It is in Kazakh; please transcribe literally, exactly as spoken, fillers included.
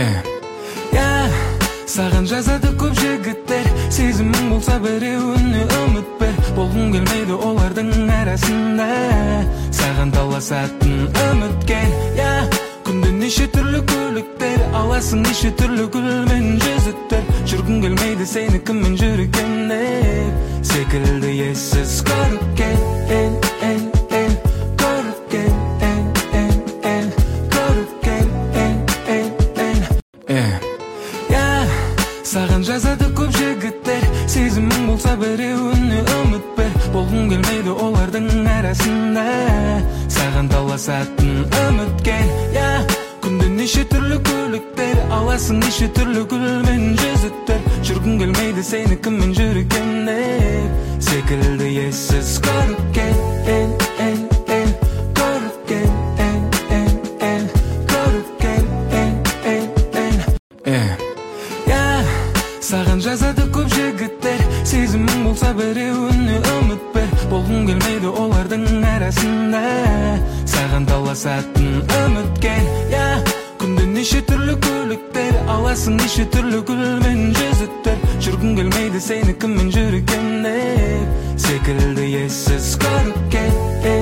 Yeah, саған жазады көп жігіттер, сезімің болса біреуіне үміт бер. Болғың келмейді олардың арасында, саған таласатын үміткер. Yeah, күнде неше түрлі көліктер, аласың неше түрлі гүлмен жүзіктер. Жүргің келмейді сені кіммен жүргендер, секілді ессіз көріккен. Ел, ел, ел, көріккен. Ел, ел, ел, көріккен. Ел, ел, ел. Yeah, саған жазады көп жігіттер, сезімің болса біреуіне үміт бер. Болғың келмейді олардың арасында, саған таласатын үміткер. Yeah, күнде неше түрлі көліктер, аласың неше түрлі гүлмен жүзіктер. Жүргің келмейді сені кіммен жүргендер, секілді ессіз көріккен. Ел, ел, ел, көріккен. Ел, ел, ел, көріккен. Ел, ел, ел. Yeah, саған жазады көп жігіттер, сезімің болса біреуіне үміт бер. Болғың келмейді олардың арасында, саған таласатын үміткер. Yeah, күнде неше түрлі көліктер, аласың неше түрлі гүлмен жүзіктер. Жүргің келмейді сені кіммен жүргендер, секілді ессіз көріккен.